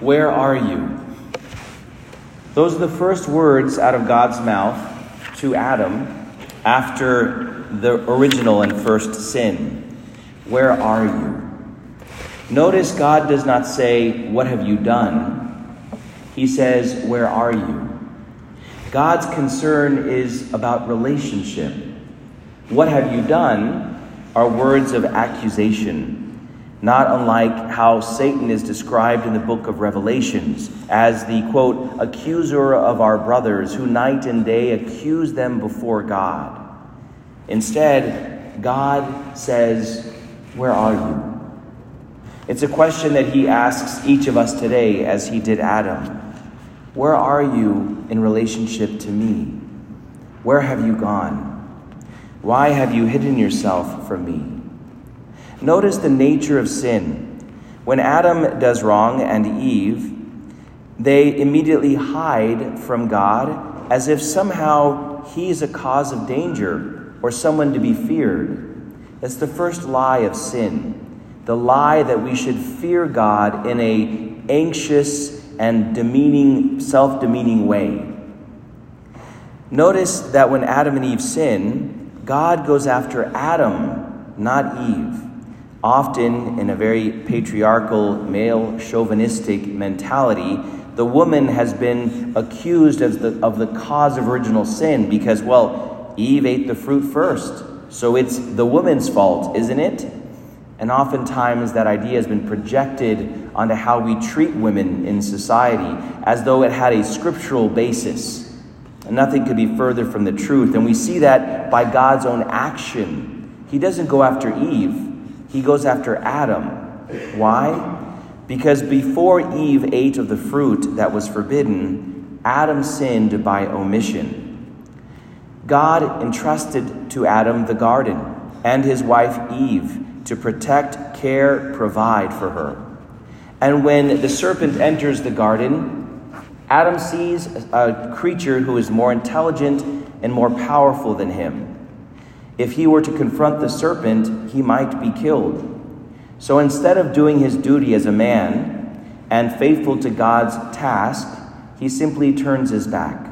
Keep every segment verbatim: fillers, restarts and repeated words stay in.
where are you? Those are the first words out of God's mouth to Adam after the original and first sin. Where are you? Notice God does not say, what have you done? He says, where are you? God's concern is about relationship. What have you done are words of accusation, not unlike how Satan is described in the book of Revelations as the, quote, accuser of our brothers who night and day accuse them before God. Instead, God says, where are you? It's a question that he asks each of us today as he did Adam. Where are you in relationship to me? Where have you gone? Why have you hidden yourself from me? Notice the nature of sin. When Adam does wrong and Eve, they immediately hide from God as if somehow he's a cause of danger or someone to be feared. That's the first lie of sin. The lie that we should fear God in a anxious and demeaning, self-demeaning way. Notice that when Adam and Eve sin, God goes after Adam, not Eve. Often in a very patriarchal, male chauvinistic mentality, the woman has been accused as the, of the cause of original sin because, well, Eve ate the fruit first, so it's the woman's fault, isn't it? And oftentimes that idea has been projected onto how we treat women in society as though it had a scriptural basis. And nothing could be further from the truth. And we see that by God's own action. He doesn't go after Eve. He goes after Adam. Why? Because before Eve ate of the fruit that was forbidden, Adam sinned by omission. God entrusted to Adam the garden and his wife Eve to protect, care, provide for her. And when the serpent enters the garden, Adam sees a creature who is more intelligent and more powerful than him. If he were to confront the serpent, he might be killed. So instead of doing his duty as a man and faithful to God's task, he simply turns his back.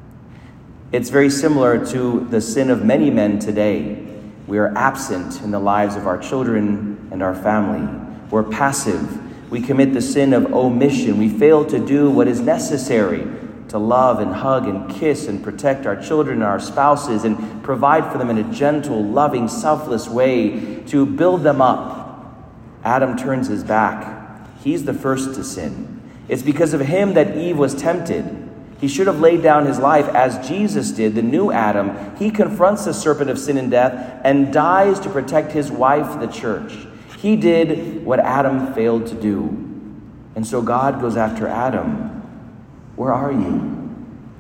It's very similar to the sin of many men today. We are absent in the lives of our children and our family. We're passive. We commit the sin of omission. We fail to do what is necessary to love and hug and kiss and protect our children and our spouses and provide for them in a gentle, loving, selfless way to build them up. Adam turns his back. He's the first to sin. It's because of him that Eve was tempted. He should have laid down his life as Jesus did, the new Adam. He confronts the serpent of sin and death and dies to protect his wife, the church. He did what Adam failed to do. And so God goes after Adam. Where are you?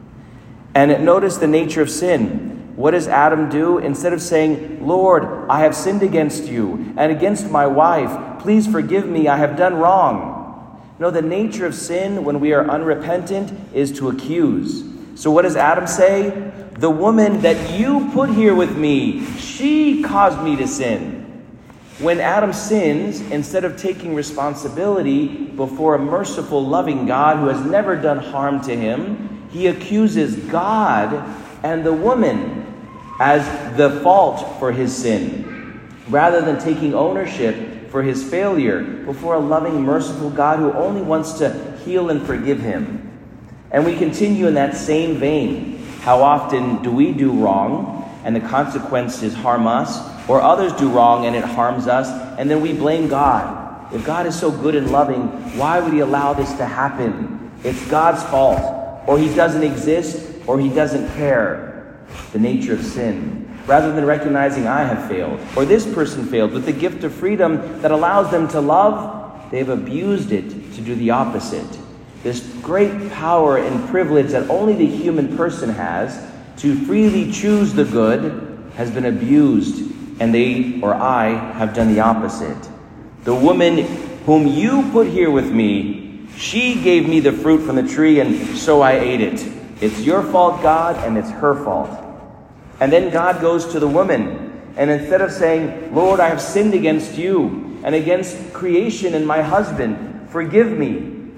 And notice the nature of sin. What does Adam do? Instead of saying, Lord, I have sinned against you and against my wife. Please forgive me. I have done wrong. No, the nature of sin when we are unrepentant is to accuse. So what does Adam say? The woman that you put here with me, she caused me to sin. When Adam sins, instead of taking responsibility before a merciful, loving God who has never done harm to him, he accuses God and the woman as the fault for his sin, rather than taking ownership for his failure before a loving, merciful God who only wants to heal and forgive him. And we continue in that same vein. How often do we do wrong and the consequences harm us, or others do wrong and it harms us, and then we blame God? If God is so good and loving, why would he allow this to happen? It's God's fault, or he doesn't exist, or he doesn't care. The nature of sin. Rather than recognizing I have failed, or this person failed, with the gift of freedom that allows them to love, they've abused it to do the opposite. This great power and privilege that only the human person has to freely choose the good has been abused, and they or I have done the opposite. The woman whom you put here with me, she gave me the fruit from the tree, and so I ate it. It's your fault, God, and it's her fault. And then God goes to the woman, and instead of saying, Lord, I have sinned against you and against creation and my husband, forgive me,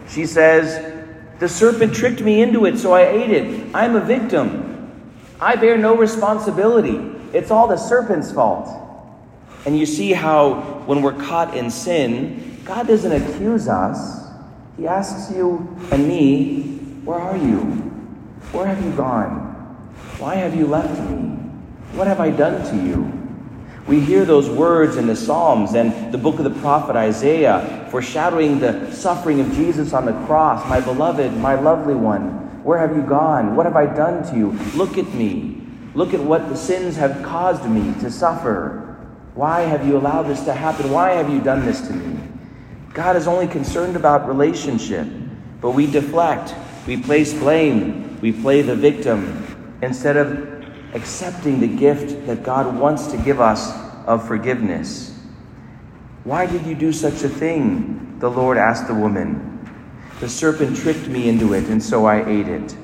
She says, the serpent tricked me into it, so I ate it. I'm a victim. I bear no responsibility. It's all the serpent's fault. And you see how when we're caught in sin, God doesn't accuse us. He asks you and me, where are you? Where have you gone? Why have you left me? What have I done to you? We hear those words in the Psalms and the book of the prophet Isaiah, foreshadowing the suffering of Jesus on the cross. My beloved, my lovely one, where have you gone? What have I done to you? Look at me. Look at what the sins have caused me to suffer. Why have you allowed this to happen? Why have you done this to me? God is only concerned about relationship, but we deflect. We place blame. We play the victim instead of accepting the gift that God wants to give us of forgiveness. Why did you do such a thing? The Lord asked the woman. The serpent tricked me into it, and so I ate it.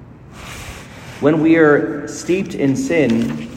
When we are steeped in sin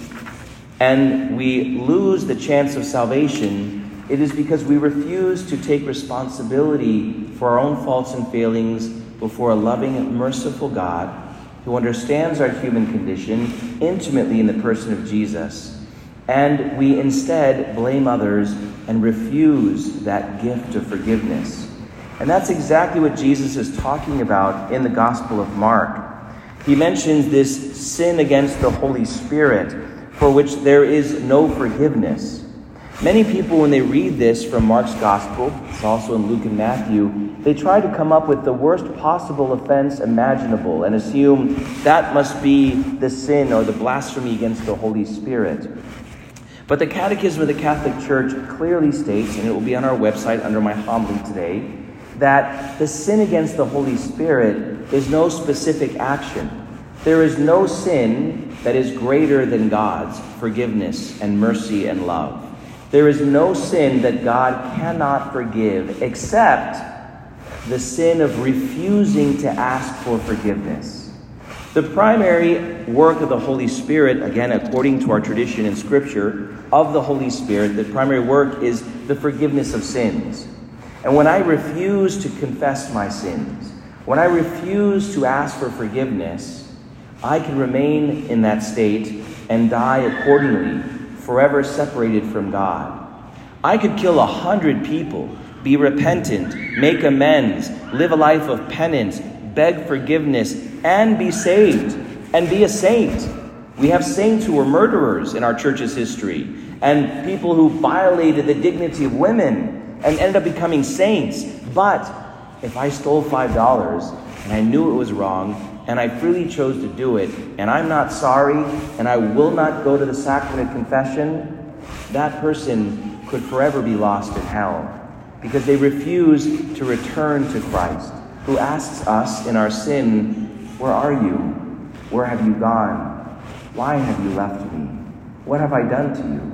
and we lose the chance of salvation, it is because we refuse to take responsibility for our own faults and failings before a loving and merciful God who understands our human condition intimately in the person of Jesus. And we instead blame others and refuse that gift of forgiveness. And that's exactly what Jesus is talking about in the Gospel of Mark. He mentions this sin against the Holy Spirit, for which there is no forgiveness. Many people, when they read this from Mark's Gospel, it's also in Luke and Matthew, they try to come up with the worst possible offense imaginable and assume that must be the sin or the blasphemy against the Holy Spirit. But the Catechism of the Catholic Church clearly states, and it will be on our website under my homily today, that the sin against the Holy Spirit is no specific action. There is no sin that is greater than God's forgiveness and mercy and love. There is no sin that God cannot forgive except the sin of refusing to ask for forgiveness. The primary work of the Holy Spirit, again, according to our tradition in Scripture, of the Holy Spirit, the primary work is the forgiveness of sins. And when I refuse to confess my sins, when I refuse to ask for forgiveness, I can remain in that state and die accordingly, forever separated from God. I could kill a hundred people, be repentant, make amends, live a life of penance, beg forgiveness, and be saved, and be a saint. We have saints who were murderers in our church's history, and people who violated the dignity of women and ended up becoming saints. But if I stole five dollars and I knew it was wrong, and I freely chose to do it, and I'm not sorry, and I will not go to the sacrament of confession, that person could forever be lost in hell, because they refuse to return to Christ, who asks us in our sin, where are you? Where have you gone? Why have you left me? What have I done to you?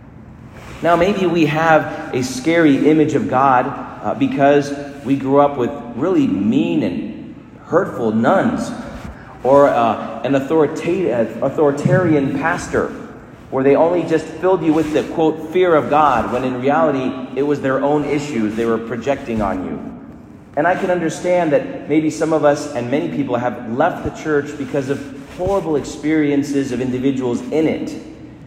Now, maybe we have a scary image of God uh, because we grew up with really mean and hurtful nuns, or uh, an authorita- authoritarian pastor, where they only just filled you with the, quote, fear of God, when in reality it was their own issues they were projecting on you. And I can understand that maybe some of us and many people have left the church because of horrible experiences of individuals in it.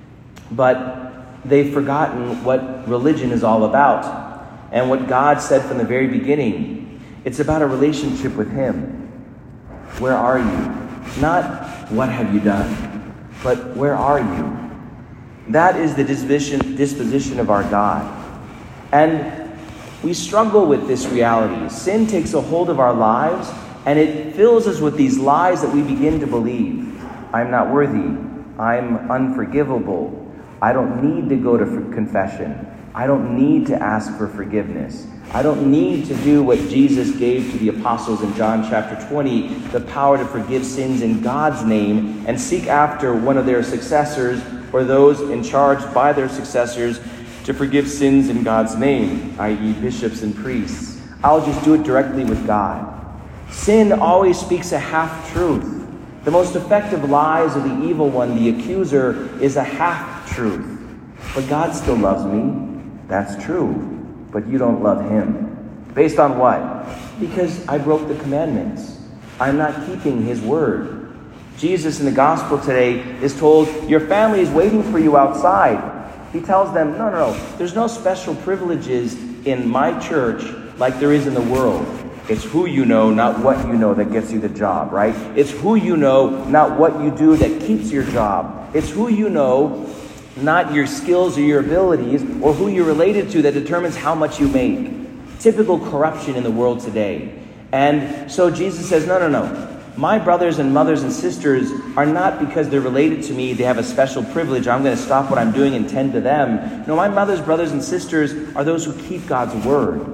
But they've forgotten what religion is all about and what God said from the very beginning. It's about a relationship with Him. Where are you? Not what have you done, but where are you? That is the disposition, disposition of our God. And we struggle with this reality. Sin takes a hold of our lives, and it fills us with these lies that we begin to believe. I'm not worthy. I'm unforgivable. I don't need to go to confession. I don't need to ask for forgiveness. I don't need to do what Jesus gave to the apostles in John chapter twenty, the power to forgive sins in God's name, and seek after one of their successors or those in charge by their successors to forgive sins in God's name, that is bishops and priests. I'll just do it directly with God. Sin always speaks a half-truth. The most effective lies of the evil one, the accuser, is a half-truth. But God still loves me. That's true. But you don't love Him. Based on what? Because I broke the commandments. I'm not keeping his word. Jesus in the gospel today is told, your family is waiting for you outside. He tells them, no, no, no. There's no special privileges in my church like there is in the world. It's who you know, not what you know, that gets you the job, right? It's who you know, not what you do, that keeps your job. It's who you know, not your skills or your abilities, or who you're related to, that determines how much you make. Typical corruption in the world today. And so Jesus says, no, no, no. My brothers and mothers and sisters are not because they're related to me, they have a special privilege, I'm going to stop what I'm doing and tend to them. No, my mothers, brothers, and sisters are those who keep God's word.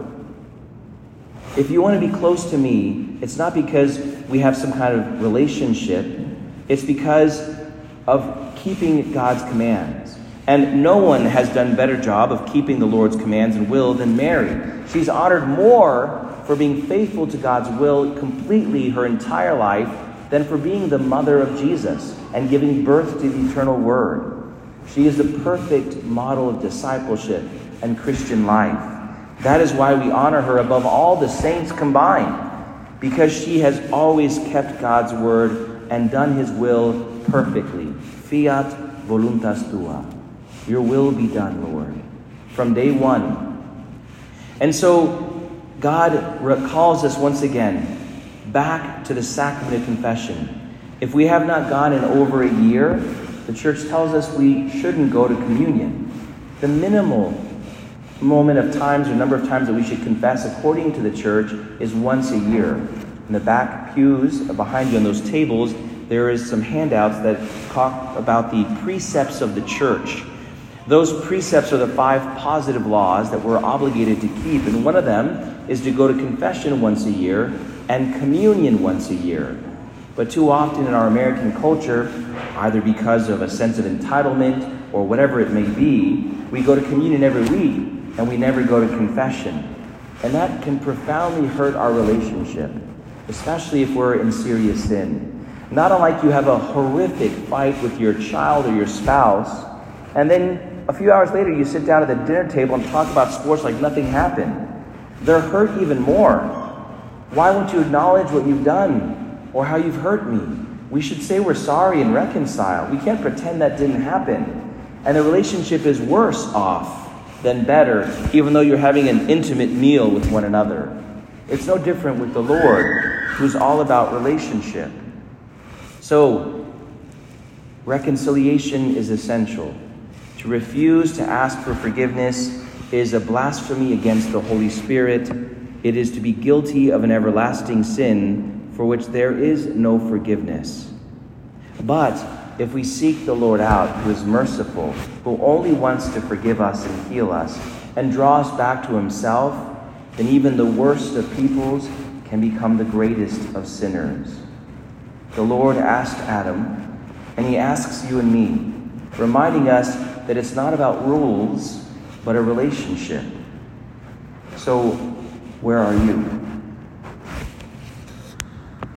If you want to be close to me, it's not because we have some kind of relationship. It's because of keeping God's commands. And no one has done a better job of keeping the Lord's commands and will than Mary. She's honored more for being faithful to God's will completely her entire life than for being the mother of Jesus and giving birth to the eternal Word. She is the perfect model of discipleship and Christian life. That is why we honor her above all the saints combined, because she has always kept God's word and done his will perfectly. Fiat voluntas tua. Your will be done, Lord, from day one. And so God calls us once again back to the sacrament of confession. If we have not gone in over a year, the church tells us we shouldn't go to communion. The minimal moment of times or number of times that we should confess according to the church is once a year. In the back pews behind you on those tables, there is some handouts that talk about the precepts of the church. Those precepts are the five positive laws that we're obligated to keep, and one of them is to go to confession once a year and communion once a year. But too often in our American culture, either because of a sense of entitlement or whatever it may be, we go to communion every week and we never go to confession. And that can profoundly hurt our relationship, especially if we're in serious sin. Not unlike you have a horrific fight with your child or your spouse, and then a few hours later you sit down at the dinner table and talk about sports like nothing happened. They're hurt even more. Why won't you acknowledge what you've done or how you've hurt me? We should say we're sorry and reconcile. We can't pretend that didn't happen. And the relationship is worse off than better, even though you're having an intimate meal with one another. It's no different with the Lord, who's all about relationship. So, reconciliation is essential. To refuse to ask for forgiveness is a blasphemy against the Holy Spirit. It is to be guilty of an everlasting sin for which there is no forgiveness. But if we seek the Lord out, who is merciful, who only wants to forgive us and heal us, and draw us back to himself, then even the worst of peoples can become the greatest of sinners. The Lord asked Adam, and he asks you and me, reminding us that it's not about rules, but a relationship. So, where are you?